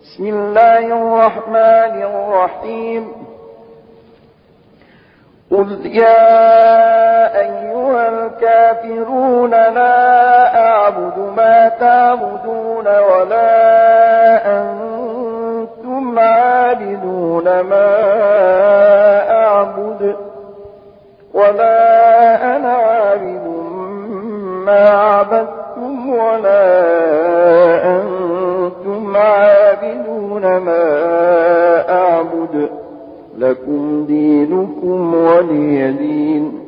بسم الله الرحمن الرحيم. قل يا أيها الكافرون لا أعبد ما تعبدون ولا أنتم عابدون ما أعبد ولا أنا عابد ما عبدتم ولا أنتم عابدون ما أعبد لكم دينكم ولي دين.